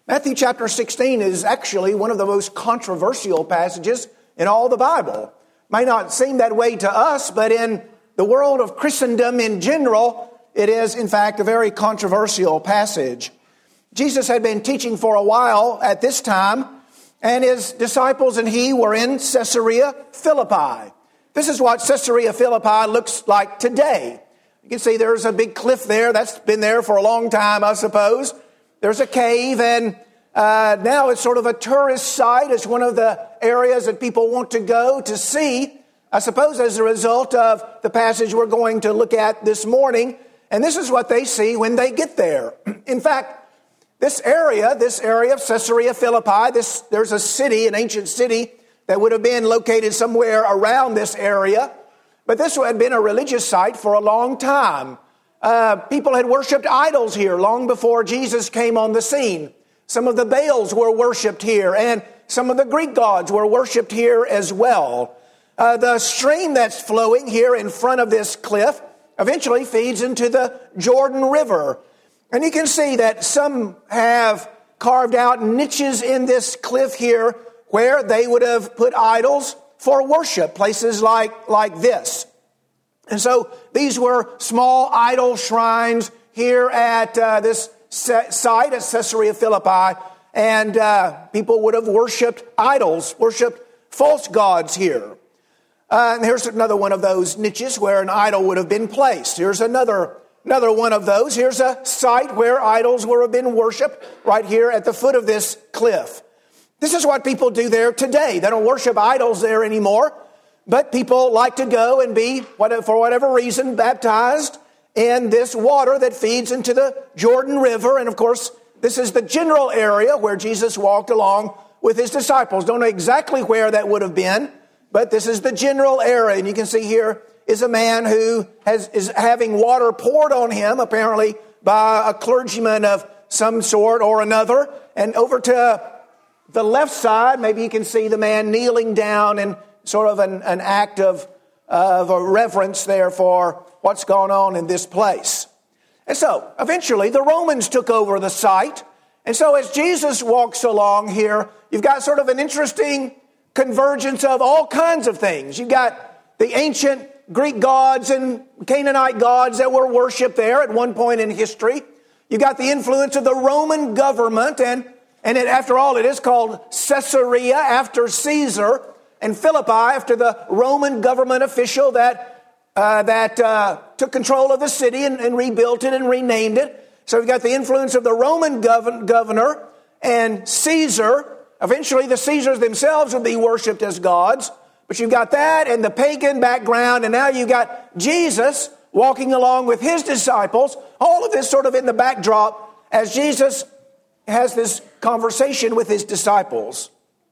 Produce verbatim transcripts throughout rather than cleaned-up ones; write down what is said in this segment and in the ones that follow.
Matthew chapter sixteen is actually one of the most controversial passages in all the Bible. Might not seem that way to us, but in the world of Christendom in general, it is in fact a very controversial passage. Jesus had been teaching for a while at this time, and his disciples and he were in Caesarea Philippi. This is what Caesarea Philippi looks like today. You can see there's a big cliff there. That's been there for a long time, I suppose. There's a cave, and uh, now it's sort of a tourist site. It's one of the areas that people want to go to see, I suppose as a result of the passage we're going to look at this morning. And this is what they see when they get there. In fact, this area, this area of Caesarea Philippi, this, there's a city, an ancient city that would have been located somewhere around this area. But this had been a religious site for a long time. Uh, people had worshipped idols here long before Jesus came on the scene. Some of the Baals were worshipped here, and some of the Greek gods were worshipped here as well. Uh, the stream that's flowing here in front of this cliff eventually feeds into the Jordan River. And you can see that some have carved out niches in this cliff here where they would have put idols for worship, places like, like this. And so these were small idol shrines here at uh, this site at Caesarea Philippi, and uh, people would have worshipped idols, worshipped false gods here. Uh, and here's another one of those niches where an idol would have been placed. Here's another another one of those. Here's a site where idols would have been worshipped right here at the foot of this cliff. This is what people do there today. They don't worship idols there anymore. But people like to go and be, for whatever reason, baptized in this water that feeds into the Jordan River. And of course, this is the general area where Jesus walked along with his disciples. Don't know exactly where that would have been, but this is the general area. And you can see here is a man who has is having water poured on him, apparently by a clergyman of some sort or another. And over to the left side, maybe you can see the man kneeling down and sort of an, an act of, of a reverence there for what's gone on in this place. And so, eventually, the Romans took over the site. And so, as Jesus walks along here, you've got sort of an interesting convergence of all kinds of things. You've got the ancient Greek gods and Canaanite gods that were worshipped there at one point in history. You've got the influence of the Roman government, and, and it, after all, it is called Caesarea after Caesar, and Philippi after the Roman government official that uh, that uh, took control of the city and, and rebuilt it and renamed it. So we've got the influence of the Roman gov- governor and Caesar. Eventually the Caesars themselves would be worshipped as gods. But you've got that and the pagan background, and now you've got Jesus walking along with his disciples. All of this sort of in the backdrop as Jesus has this conversation with his disciples.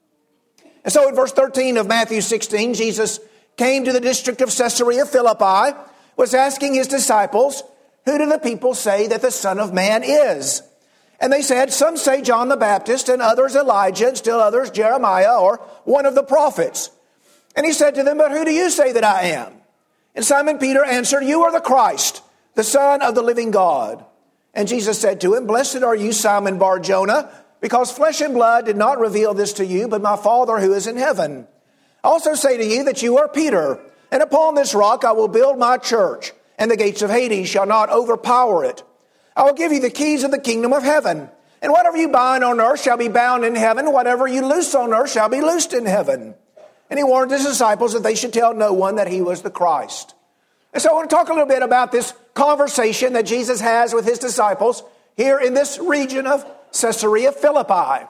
And so in verse thirteen of Matthew sixteen, Jesus came to the district of Caesarea Philippi, was asking his disciples, who do the people say that the Son of Man is? And they said, some say John the Baptist, and others Elijah, and still others Jeremiah, or one of the prophets. And he said to them, but who do you say that I am? And Simon Peter answered, you are the Christ, the Son of the living God. And Jesus said to him, blessed are you, Simon Bar-Jonah, because flesh and blood did not reveal this to you, but my Father who is in heaven. I also say to you that you are Peter, and upon this rock I will build my church, and the gates of Hades shall not overpower it. I will give you the keys of the kingdom of heaven, and whatever you bind on earth shall be bound in heaven, whatever you loose on earth shall be loosed in heaven. And he warned his disciples that they should tell no one that he was the Christ. And so I want to talk a little bit about this conversation that Jesus has with his disciples here in this region of Caesarea Philippi.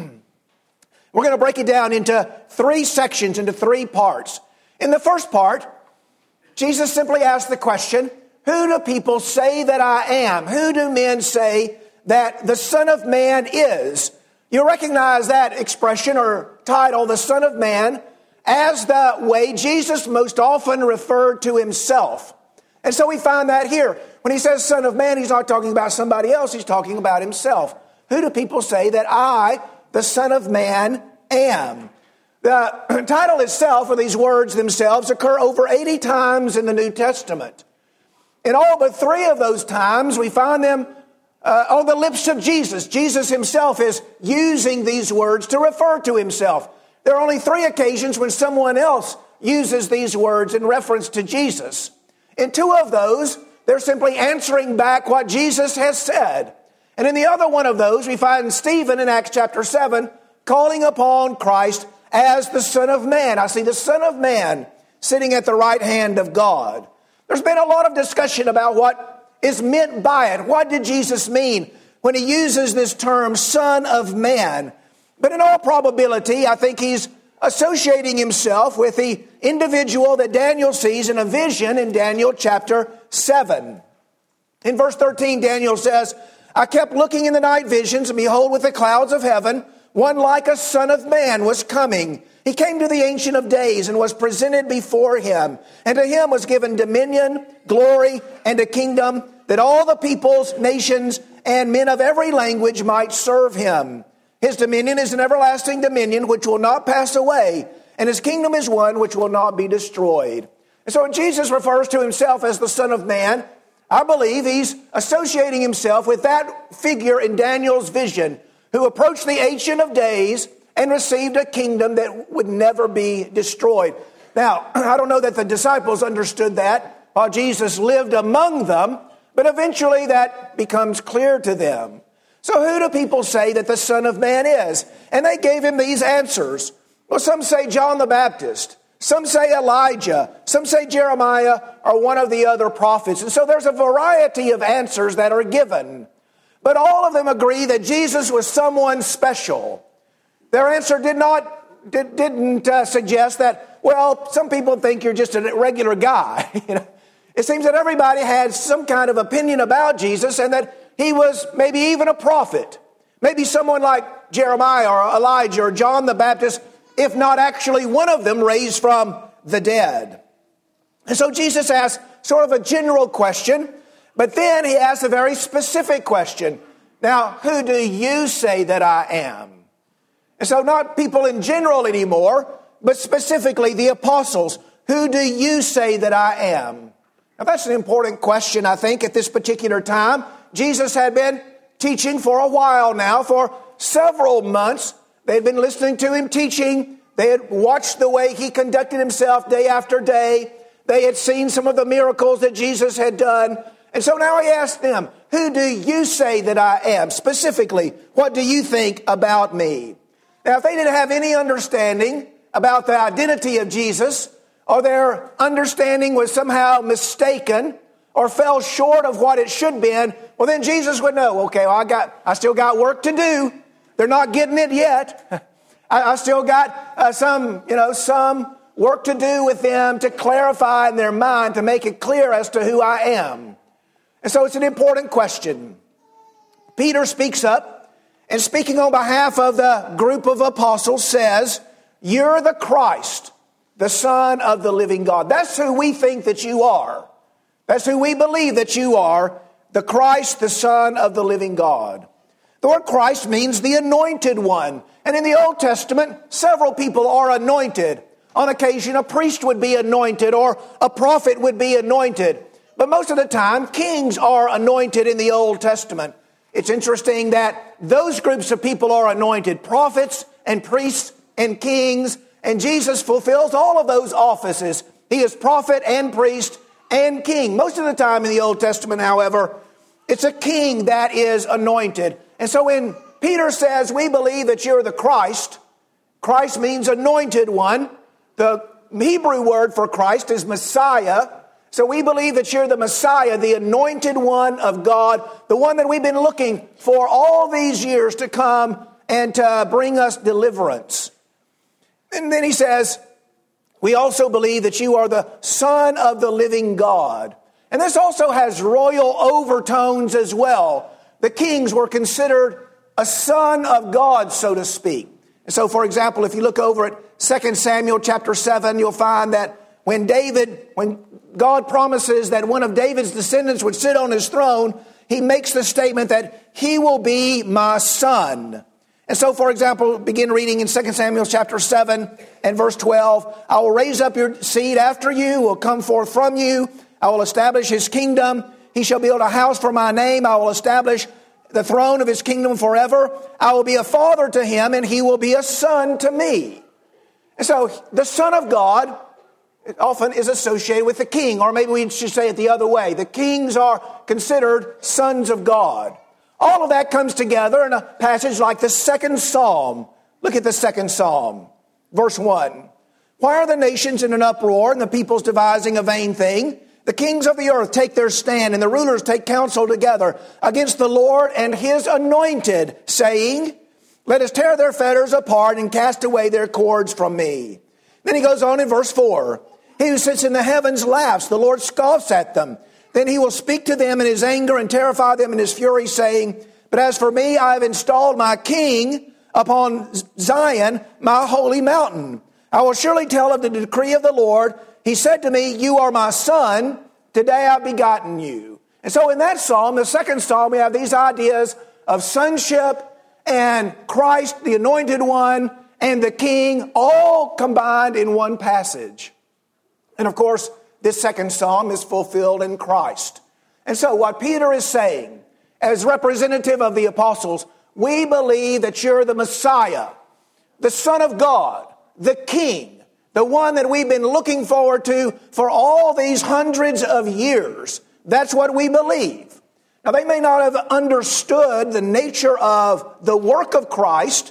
We're going to break it down into three sections, into three parts. In the first part, Jesus simply asked the question, who do people say that I am? Who do men say that the Son of Man is? You recognize that expression or title, the Son of Man, as the way Jesus most often referred to himself. And so we find that here. When he says Son of Man, he's not talking about somebody else. He's talking about himself. Who do people say that I, the Son of Man, am? The title itself, or these words themselves, occur over eighty times in the New Testament. In all but three of those times, we find them uh, on the lips of Jesus. Jesus himself is using these words to refer to himself. There are only three occasions when someone else uses these words in reference to Jesus. In two of those, they're simply answering back what Jesus has said. And in the other one of those, we find Stephen in Acts chapter seven calling upon Christ as the Son of Man. I see the Son of Man sitting at the right hand of God. There's been a lot of discussion about what is meant by it. What did Jesus mean when he uses this term, Son of Man? But in all probability, I think he's associating himself with the individual that Daniel sees in a vision in Daniel chapter seven. In verse thirteen, Daniel says, I kept looking in the night visions, and behold, with the clouds of heaven, one like a son of man was coming. He came to the Ancient of Days and was presented before him. And to him was given dominion, glory, and a kingdom, that all the peoples, nations, and men of every language might serve him. His dominion is an everlasting dominion which will not pass away, and his kingdom is one which will not be destroyed. And so when Jesus refers to himself as the Son of Man, I believe he's associating himself with that figure in Daniel's vision who approached the Ancient of Days and received a kingdom that would never be destroyed. Now, I don't know that the disciples understood that while Jesus lived among them, but eventually that becomes clear to them. So who do people say that the Son of Man is? And they gave him these answers. Well, some say John the Baptist. Some say Elijah. Some say Jeremiah or one of the other prophets. And so there's a variety of answers that are given. But all of them agree that Jesus was someone special. Their answer did not, did, didn't uh, suggest that, well, some people think you're just a regular guy. You know, it seems that everybody had some kind of opinion about Jesus and that he was maybe even a prophet. Maybe someone like Jeremiah or Elijah or John the Baptist, if not actually one of them raised from the dead. And so Jesus asked sort of a general question, but then he asked a very specific question. Now, who do you say that I am? And so not people in general anymore, but specifically the apostles. Who do you say that I am? Now that's an important question, I think, at this particular time. Jesus had been teaching for a while now, for several months. They had been listening to him teaching. They had watched the way he conducted himself day after day. They had seen some of the miracles that Jesus had done. And so now he asked them, who do you say that I am? Specifically, what do you think about me? Now, if they didn't have any understanding about the identity of Jesus, or their understanding was somehow mistaken or fell short of what it should have been, well, then Jesus would know, okay, well, I got, I still got work to do. They're not getting it yet. I, I still got uh, some, you know, some work to do with them to clarify in their mind, to make it clear as to who I am. And so it's an important question. Peter speaks up, and speaking on behalf of the group of apostles says, you're the Christ, the Son of the living God. That's who we think that you are. That's who we believe that you are, the Christ, the Son of the living God. The word Christ means the anointed one. And in the Old Testament, several people are anointed. On occasion, a priest would be anointed or a prophet would be anointed. But most of the time, kings are anointed in the Old Testament. It's interesting that those groups of people are anointed, prophets and priests and kings, and Jesus fulfills all of those offices. He is prophet and priest and king. Most of the time in the Old Testament, however, it's a king that is anointed. And so when Peter says, we believe that you're the Christ, Christ means anointed one. The Hebrew word for Christ is Messiah. So we believe that you're the Messiah, the anointed one of God, the one that we've been looking for all these years to come and to bring us deliverance. And then he says, we also believe that you are the Son of the living God. And this also has royal overtones as well. The kings were considered a son of God, so to speak. And so, for example, if you look over at Second Samuel chapter seven, you'll find that when David, when God promises that one of David's descendants would sit on his throne, he makes the statement that he will be my son. And so, for example, begin reading in Second Samuel chapter seven and verse twelve. I will raise up your seed after you, will come forth from you. I will establish his kingdom. He shall build a house for my name. I will establish the throne of his kingdom forever. I will be a father to him, and he will be a son to me. And so the Son of God often is associated with the king, or maybe we should say it the other way. The kings are considered sons of God. All of that comes together in a passage like the second Psalm. Look at the second Psalm, verse one. Why are the nations in an uproar and the peoples devising a vain thing? The kings of the earth take their stand and the rulers take counsel together against the Lord and his anointed, saying, let us tear their fetters apart and cast away their cords from me. Then he goes on in verse four. He who sits in the heavens laughs. The Lord scoffs at them. Then he will speak to them in his anger and terrify them in his fury, saying, but as for me, I have installed my king upon Zion, my holy mountain. I will surely tell of the decree of the Lord. He said to me, you are my son. Today I've begotten you. And so in that psalm, the second psalm, we have these ideas of sonship and Christ, the anointed one, and the king, all combined in one passage. And of course, this second psalm is fulfilled in Christ. And so what Peter is saying, as representative of the apostles, we believe that you're the Messiah, the Son of God, the King, the one that we've been looking forward to for all these hundreds of years. That's what we believe. Now, they may not have understood the nature of the work of Christ,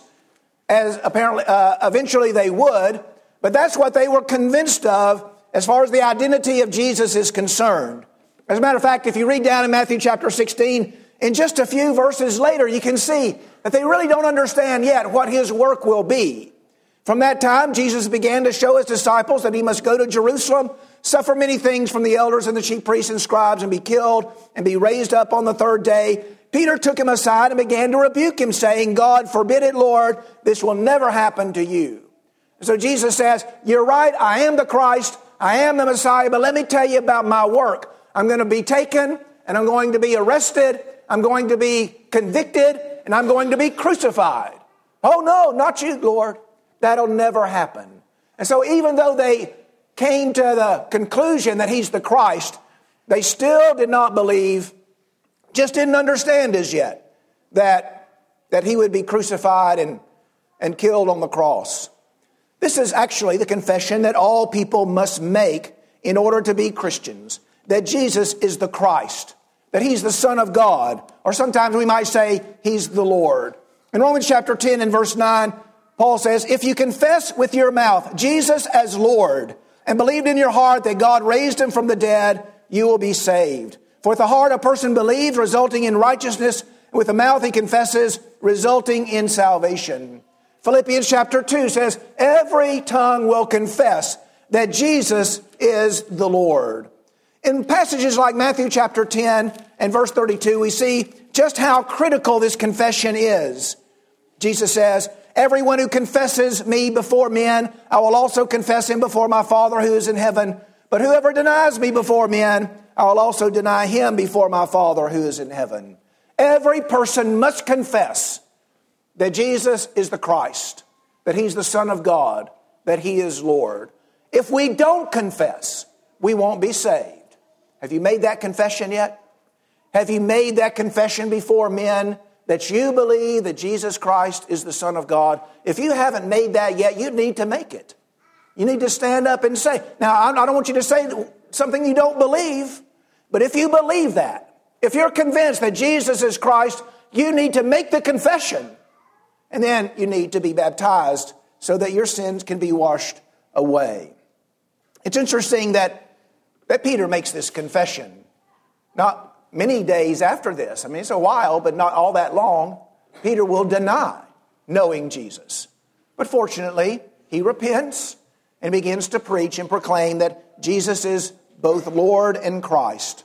as apparently uh, eventually they would, but that's what they were convinced of as far as the identity of Jesus is concerned. As a matter of fact, if you read down in Matthew chapter sixteen, in just a few verses later, you can see that they really don't understand yet what his work will be. From that time, Jesus began to show his disciples that he must go to Jerusalem, suffer many things from the elders and the chief priests and scribes, and be killed and be raised up on the third day. Peter took him aside and began to rebuke him, saying, God forbid it, Lord, this will never happen to you. So Jesus says, you're right, I am the Christ, I am the Messiah, but let me tell you about my work. I'm going to be taken, and I'm going to be arrested, I'm going to be convicted, and I'm going to be crucified. Oh no, not you, Lord. That'll never happen. And so even though they came to the conclusion that he's the Christ, they still did not believe, just didn't understand as yet, that, that he would be crucified and, and killed on the cross. This is actually the confession that all people must make in order to be Christians, that Jesus is the Christ, that he's the Son of God, or sometimes we might say he's the Lord. In Romans chapter ten and verse nine, Paul says, if you confess with your mouth Jesus as Lord and believed in your heart that God raised him from the dead, you will be saved. For with the heart a person believes, resulting in righteousness, and with the mouth he confesses, resulting in salvation. Philippians chapter two says, every tongue will confess that Jesus is the Lord. In passages like Matthew chapter ten and verse thirty-two, we see just how critical this confession is. Jesus says, everyone who confesses me before men, I will also confess him before my Father who is in heaven. But whoever denies me before men, I will also deny him before my Father who is in heaven. Every person must confess that Jesus is the Christ, that he's the Son of God, that he is Lord. If we don't confess, we won't be saved. Have you made that confession yet? Have you made that confession before men that you believe that Jesus Christ is the Son of God? If you haven't made that yet, you need to make it. You need to stand up and say. Now, I don't want you to say something you don't believe, but if you believe that, if you're convinced that Jesus is Christ, you need to make the confession. And then you need to be baptized so that your sins can be washed away. It's interesting that, that Peter makes this confession. Not many days after this, I mean, it's a while, but not all that long, Peter will deny knowing Jesus. But fortunately, he repents and begins to preach and proclaim that Jesus is both Lord and Christ.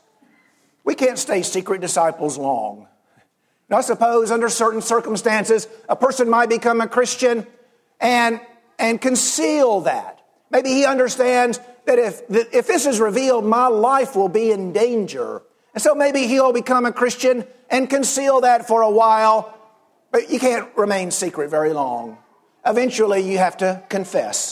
We can't stay secret disciples long. Now, I suppose under certain circumstances, a person might become a Christian and, and conceal that. Maybe he understands that if, if this is revealed, my life will be in danger. And so maybe he'll become a Christian and conceal that for a while, but you can't remain secret very long. Eventually, you have to confess,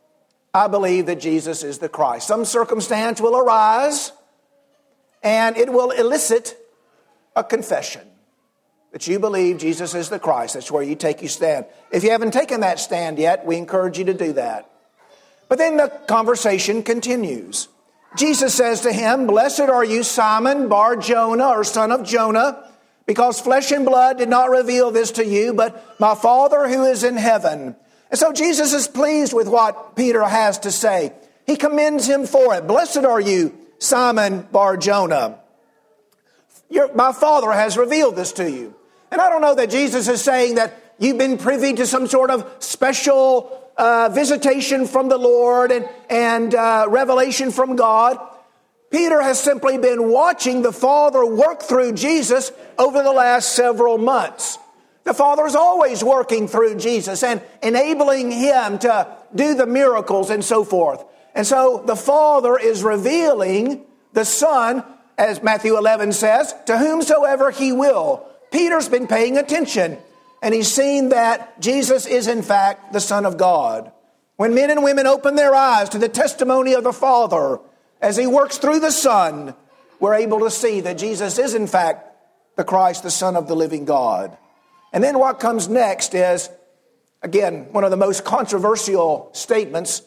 I believe that Jesus is the Christ. Some circumstance will arise, and it will elicit a confession that you believe Jesus is the Christ. That's where you take your stand. If you haven't taken that stand yet, we encourage you to do that. But then the conversation continues. Jesus says to him, "Blessed are you, Simon Bar-Jonah," or son of Jonah, "because flesh and blood did not reveal this to you, but my Father who is in heaven." And so Jesus is pleased with what Peter has to say. He commends him for it. "Blessed are you, Simon Bar-Jonah. Your, my Father has revealed this to you." And I don't know that Jesus is saying that you've been privy to some sort of special uh, visitation from the Lord and, and uh, revelation from God. Peter has simply been watching the Father work through Jesus over the last several months. The Father is always working through Jesus and enabling him to do the miracles and so forth. And so the Father is revealing the Son, as Matthew eleven says, to whomsoever he will. Peter's been paying attention, and he's seen that Jesus is in fact the Son of God. When men and women open their eyes to the testimony of the Father, as he works through the Son, we're able to see that Jesus is in fact the Christ, the Son of the living God. And then what comes next is, again, one of the most controversial statements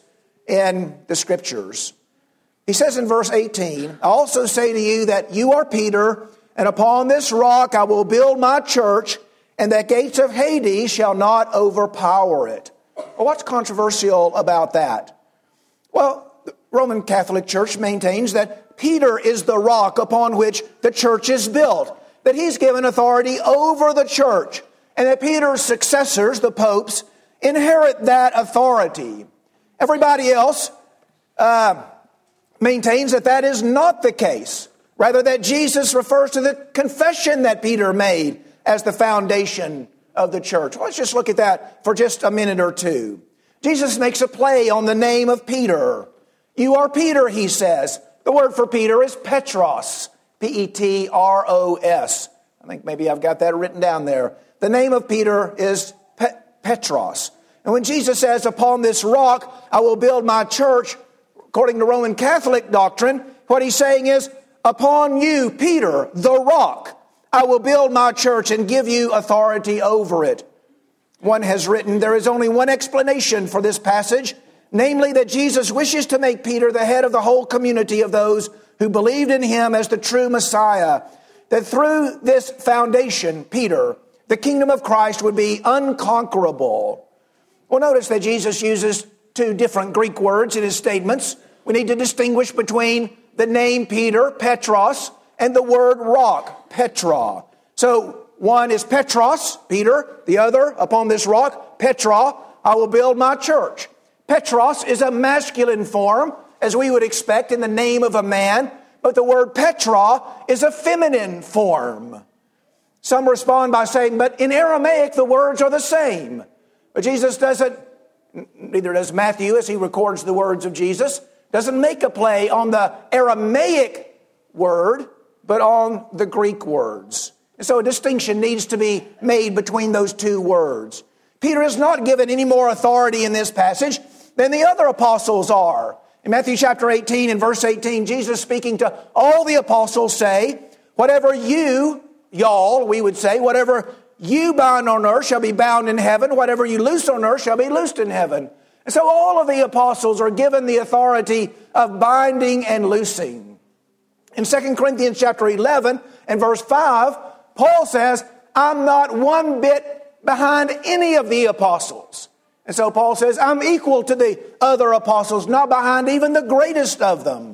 in the Scriptures. He says in verse eighteen, "I also say to you that you are Peter, and upon this rock I will build my church, and the gates of Hades shall not overpower it." Well, what's controversial about that? Well, the Roman Catholic Church maintains that Peter is the rock upon which the church is built, that he's given authority over the church, and that Peter's successors, the popes, inherit that authority. Everybody else uh, maintains that that is not the case. Rather, that Jesus refers to the confession that Peter made as the foundation of the church. Let's just look at that for just a minute or two. Jesus makes a play on the name of Peter. "You are Peter," he says. The word for Peter is Petros, P E T R O S. I think maybe I've got that written down there. The name of Peter is Pe- Petros. And when Jesus says, "Upon this rock I will build my church," according to Roman Catholic doctrine, what he's saying is, "Upon you, Peter, the rock, I will build my church and give you authority over it." One has written, there is only one explanation for this passage, namely that Jesus wishes to make Peter the head of the whole community of those who believed in him as the true Messiah. That through this foundation, Peter, the kingdom of Christ would be unconquerable. Well, notice that Jesus uses two different Greek words in his statements. We need to distinguish between the name Peter, Petros, and the word rock, Petra. So one is Petros, Peter. The other, upon this rock, Petra, I will build my church. Petros is a masculine form, as we would expect in the name of a man, but the word Petra is a feminine form. Some respond by saying, but in Aramaic the words are the same. But Jesus doesn't, neither does Matthew as he records the words of Jesus, doesn't make a play on the Aramaic word, but on the Greek words. And so a distinction needs to be made between those two words. Peter is not given any more authority in this passage than the other apostles are. In Matthew chapter eighteen and verse eighteen, Jesus speaking to all the apostles say, whatever you, y'all, we would say, whatever you bind on earth shall be bound in heaven. Whatever you loose on earth shall be loosed in heaven. And so all of the apostles are given the authority of binding and loosing. In Second Corinthians chapter eleven and verse five, Paul says, I'm not one bit behind any of the apostles. And so Paul says, I'm equal to the other apostles, not behind even the greatest of them.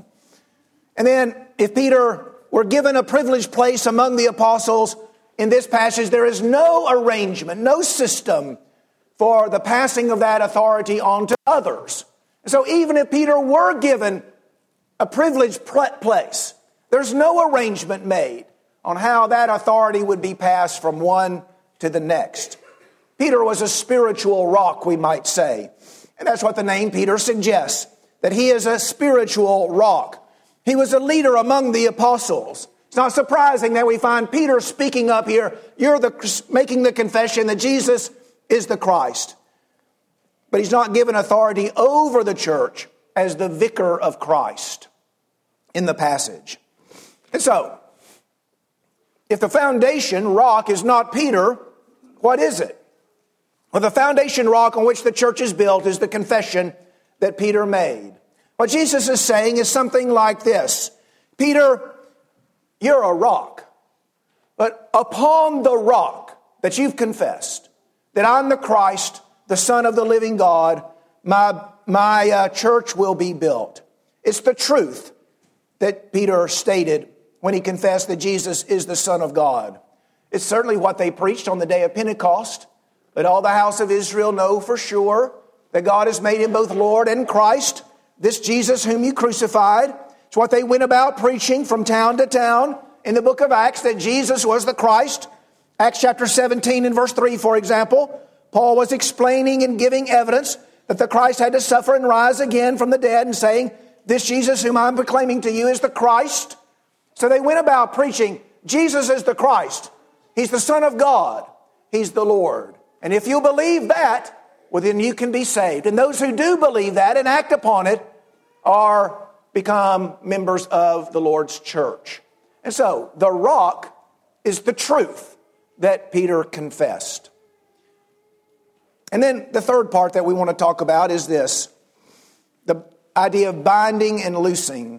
And then if Peter were given a privileged place among the apostles, in this passage there is no arrangement, no system for the passing of that authority on to others. And so even if Peter were given a privileged place, there's no arrangement made on how that authority would be passed from one to the next. Peter was a spiritual rock, we might say. And that's what the name Peter suggests, that he is a spiritual rock. He was a leader among the apostles. It's not surprising that we find Peter speaking up here. You're the, making the confession that Jesus is the Christ. But he's not given authority over the church as the vicar of Christ in the passage. And so, If the foundation rock is not Peter, what is it? Well, the foundation rock on which the church is built is the confession that Peter made. What Jesus is saying is something like this. Peter, you're a rock. But upon the rock that you've confessed, that I'm the Christ, the Son of the living God, my, my uh, church will be built. It's the truth that Peter stated when he confessed that Jesus is the Son of God. It's certainly what they preached on the day of Pentecost. Let all the house of Israel know for sure that God has made him both Lord and Christ, this Jesus whom you crucified. It's what they went about preaching from town to town in the book of Acts, that Jesus was the Christ. Acts chapter seventeen and verse three, for example, Paul was explaining and giving evidence that the Christ had to suffer and rise again from the dead, and saying, this Jesus whom I'm proclaiming to you is the Christ. So they went about preaching, Jesus is the Christ. He's the Son of God. He's the Lord. And if you believe that, well, then you can be saved. And those who do believe that and act upon it are become members of the Lord's church. And so the rock is the truth that Peter confessed. And then the third part that we want to talk about is this, the idea of binding and loosing.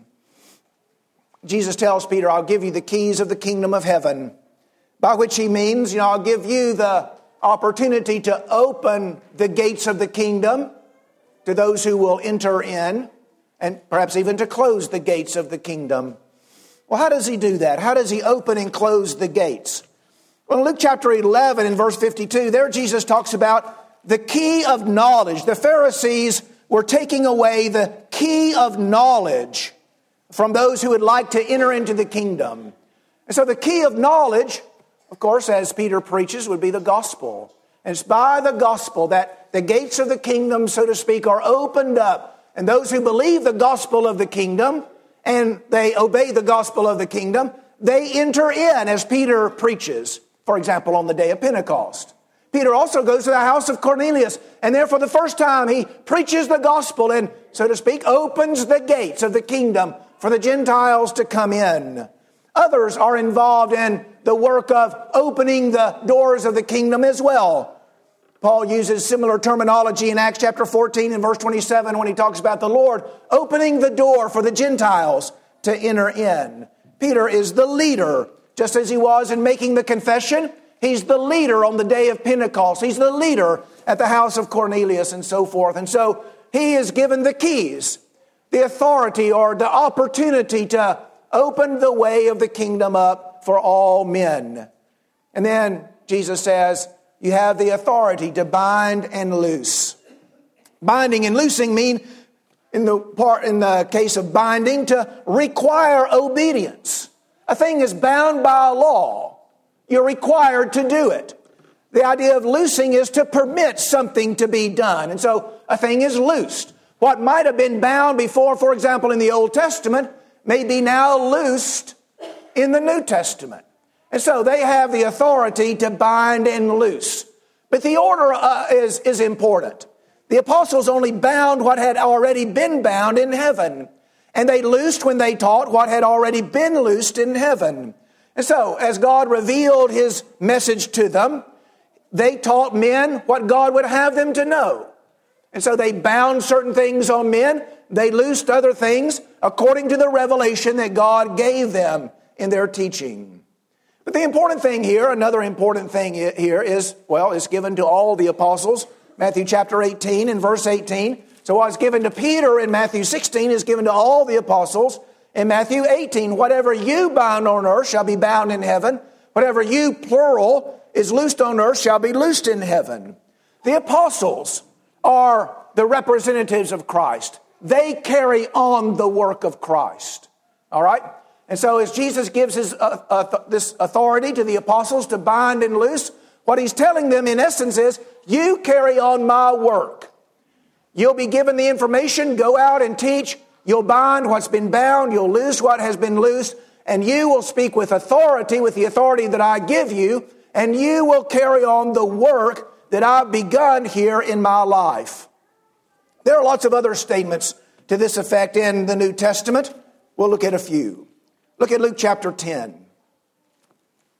Jesus tells Peter, I'll give you the keys of the kingdom of heaven, by which he means, you know, I'll give you the opportunity to open the gates of the kingdom to those who will enter in, and perhaps even to close the gates of the kingdom. Well, how does he do that? How does he open and close the gates? Well, in Luke chapter eleven and verse fifty-two, there Jesus talks about the key of knowledge. The Pharisees were taking away the key of knowledge from those who would like to enter into the kingdom. And so the key of knowledge, of course, as Peter preaches, would be the gospel. And it's by the gospel that the gates of the kingdom, so to speak, are opened up. And those who believe the gospel of the kingdom and they obey the gospel of the kingdom, they enter in as Peter preaches, for example, on the day of Pentecost. Peter also goes to the house of Cornelius, and there for the first time he preaches the gospel and, so to speak, opens the gates of the kingdom for the Gentiles to come in. Others are involved in the work of opening the doors of the kingdom as well. Paul uses similar terminology in Acts chapter fourteen and verse twenty-seven when he talks about the Lord opening the door for the Gentiles to enter in. Peter is the leader, just as he was in making the confession. He's the leader on the day of Pentecost. He's the leader at the house of Cornelius and so forth. And so he is given the keys, the authority or the opportunity to open the way of the kingdom up for all men. And then Jesus says, you have the authority to bind and loose. Binding and loosing mean, in the part, in the case of binding, to require obedience. A thing is bound by a law. You're required to do it. The idea of loosing is to permit something to be done. And so a thing is loosed. What might have been bound before, for example, in the Old Testament, may be now loosed in the New Testament. And so they have the authority to bind and loose. But the order uh, is, is important. The apostles only bound what had already been bound in heaven. And they loosed when they taught what had already been loosed in heaven. And so, as God revealed his message to them, they taught men what God would have them to know. And so they bound certain things on men. They loosed other things according to the revelation that God gave them in their teaching. But the important thing here, another important thing here is, well, it's given to all the apostles. Matthew chapter eighteen and verse eighteen. So what's given to Peter in Matthew sixteen is given to all the apostles. In Matthew eighteen, whatever you bind on earth shall be bound in heaven. Whatever you, plural, is loosed on earth shall be loosed in heaven. The apostles are the representatives of Christ. They carry on the work of Christ. All right? And so as Jesus gives his uh, uh, this authority to the apostles to bind and loose, what he's telling them in essence is, you carry on my work. You'll be given the information, go out and teach. You'll bind what's been bound, you'll loose what has been loosed, and you will speak with authority, with the authority that I give you, and you will carry on the work that I've begun here in my life. There are lots of other statements to this effect in the New Testament. We'll look at a few. Look at Luke chapter ten.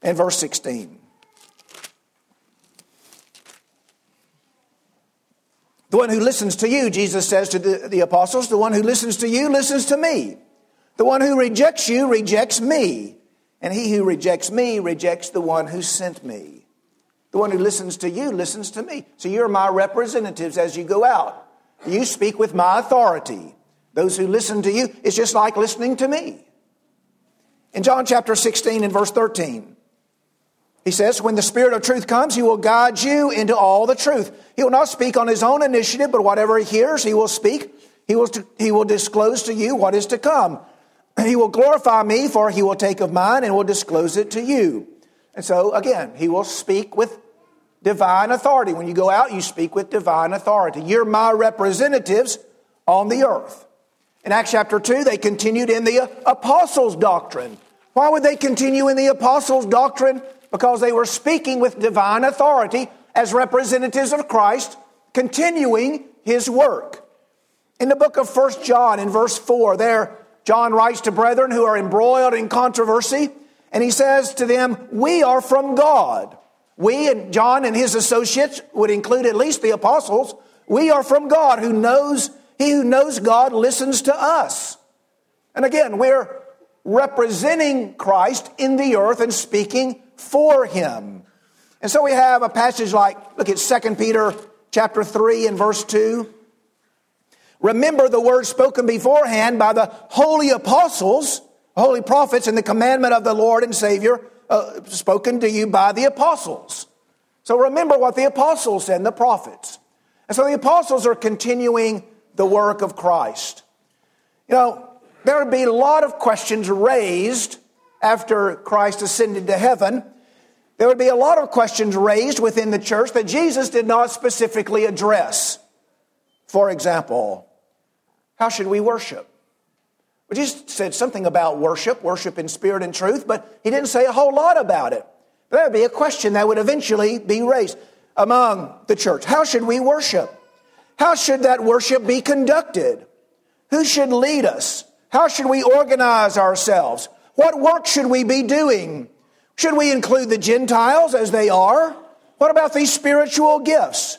and verse sixteen. The one who listens to you, Jesus says to the, the apostles, the one who listens to you listens to me. The one who rejects you rejects me. And he who rejects me rejects the one who sent me. The one who listens to you listens to me. So you're my representatives as you go out. You speak with my authority. Those who listen to you, it's just like listening to me. In John chapter sixteen and verse thirteen, he says, when the Spirit of truth comes, he will guide you into all the truth. He will not speak on his own initiative, but whatever he hears, he will speak. He will, he will disclose to you what is to come. He will glorify me, for he will take of mine and will disclose it to you. And so, again, he will speak with divine authority. When you go out, you speak with divine authority. You're my representatives on the earth. In Acts chapter two, they continued in the apostles' doctrine. Why would they continue in the apostles' doctrine? Because they were speaking with divine authority as representatives of Christ, continuing his work. In the book of First John, in verse four, there, John writes to brethren who are embroiled in controversy, and he says to them, we are from God. We, and John and his associates would include at least the apostles, we are from God. Who knows, he who knows God listens to us. And again, we're representing Christ in the earth and speaking for him. And so we have a passage like, look at Second Peter chapter three and verse two. Remember the words spoken beforehand by the holy apostles, holy prophets, and the commandment of the Lord and Savior uh, spoken to you by the apostles. So remember what the apostles said and the prophets. And so the apostles are continuing the work of Christ. You know, there would be a lot of questions raised after Christ ascended to heaven. There would be a lot of questions raised within the church that Jesus did not specifically address. For example, how should we worship? Well, Jesus said something about worship, worship in spirit and truth, but he didn't say a whole lot about it. But there would be a question that would eventually be raised among the church. How should we worship? How should that worship be conducted? Who should lead us? How should we organize ourselves? What work should we be doing? Should we include the Gentiles as they are? What about these spiritual gifts?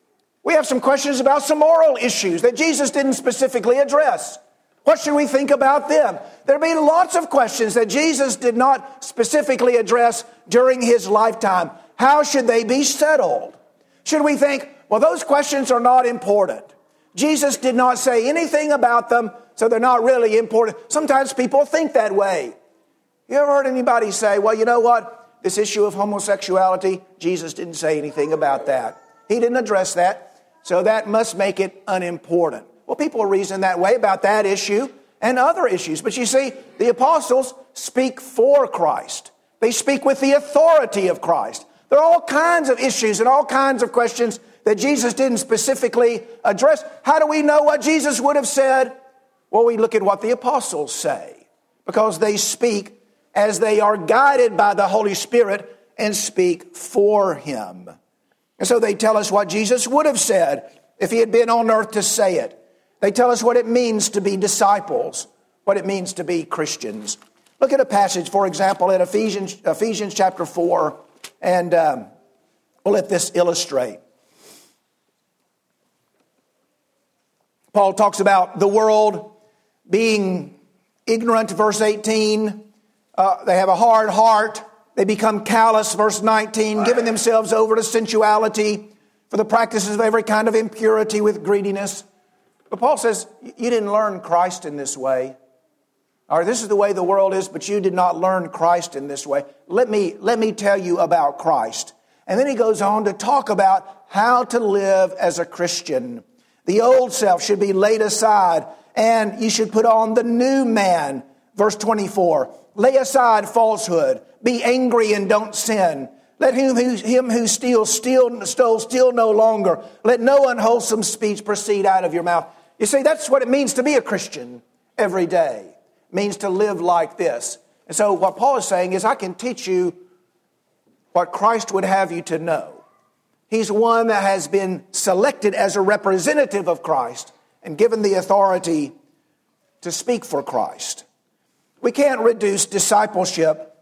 We have some questions about some moral issues that Jesus didn't specifically address. What should we think about them? There'll be lots of questions that Jesus did not specifically address during his lifetime. How should they be settled? Should we think, well, those questions are not important. Jesus did not say anything about them, so they're not really important. Sometimes people think that way. You ever heard anybody say, well, you know what? This issue of homosexuality, Jesus didn't say anything about that. He didn't address that, so that must make it unimportant. Well, people reason that way about that issue and other issues. But you see, the apostles speak for Christ. They speak with the authority of Christ. There are all kinds of issues and all kinds of questions that Jesus didn't specifically address. How do we know what Jesus would have said? Well, we look at what the apostles say, because they speak as they are guided by the Holy Spirit and speak for him. And so they tell us what Jesus would have said if he had been on earth to say it. They tell us what it means to be disciples, what it means to be Christians. Look at a passage, for example, in Ephesians, Ephesians chapter four, and um, we'll let this illustrate. Paul talks about the world being ignorant, verse eighteen. Uh, they have a hard heart. They become callous, verse nineteen, giving themselves over to sensuality for the practices of every kind of impurity with greediness. But Paul says, you didn't learn Christ in this way. Or this is the way the world is, but you did not learn Christ in this way. Let me, let me tell you about Christ. And then he goes on to talk about how to live as a Christian. The old self should be laid aside, and you should put on the new man. Verse twenty-four, lay aside falsehood. Be angry and don't sin. Let him who, him who steals, steal, stole, steal no longer. Let no unwholesome speech proceed out of your mouth. You see, that's what it means to be a Christian every day. It means to live like this. And so what Paul is saying is, I can teach you what Christ would have you to know. He's one that has been selected as a representative of Christ and given the authority to speak for Christ. We can't reduce discipleship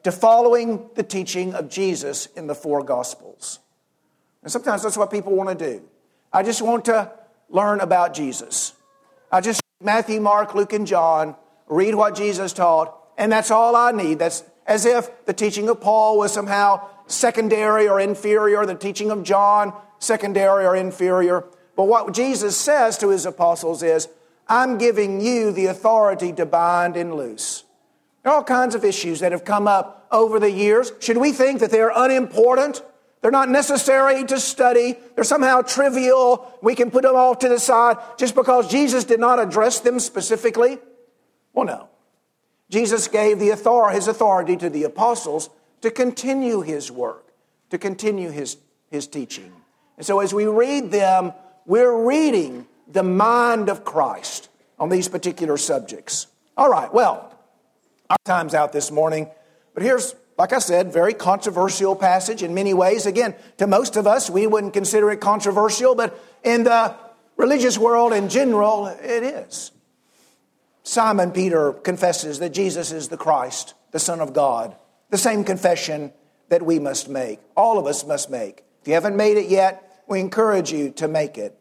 to following the teaching of Jesus in the four Gospels. And sometimes that's what people want to do. I just want to learn about Jesus. I just Matthew, Mark, Luke, and John, read what Jesus taught, and that's all I need. That's as if the teaching of Paul was somehow secondary or inferior, the teaching of John secondary or inferior. But what Jesus says to his apostles is, I'm giving you the authority to bind and loose. There are all kinds of issues that have come up over the years. Should we think that they're unimportant? They're not necessary to study. They're somehow trivial. We can put them all to the side just because Jesus did not address them specifically? Well, no. Jesus gave the authority, his authority to the apostles to continue his work, to continue his, his teaching. And so as we read them, we're reading the mind of Christ on these particular subjects. All right, well, our time's out this morning, but here's, like I said, very controversial passage in many ways. Again, to most of us, we wouldn't consider it controversial, but in the religious world in general, it is. Simon Peter confesses that Jesus is the Christ, the Son of God, the same confession that we must make, all of us must make. If you haven't made it yet, we encourage you to make it.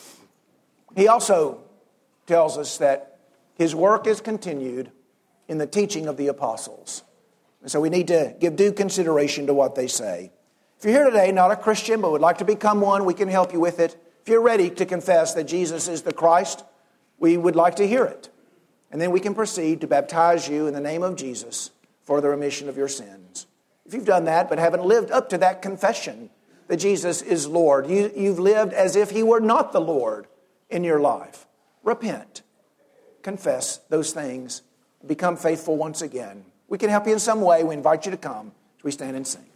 He also tells us that his work is continued in the teaching of the apostles. And so we need to give due consideration to what they say. If you're here today, not a Christian, but would like to become one, we can help you with it. If you're ready to confess that Jesus is the Christ, we would like to hear it. And then we can proceed to baptize you in the name of Jesus for the remission of your sins. If you've done that but haven't lived up to that confession that Jesus is Lord, you, you've lived as if he were not the Lord in your life, repent, confess those things, become faithful once again. We can help you in some way. We invite you to come as we stand and sing.